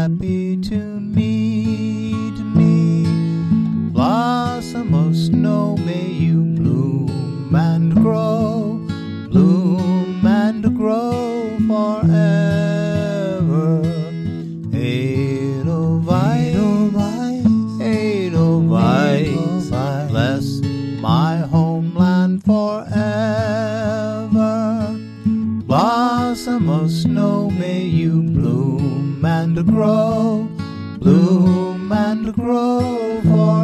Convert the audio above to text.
happy to meet me. Blossom of snow, may you bloom and grow forever. Edelweiss, bless my homeland forever. Blossom of snow, may you bloom and grow forever.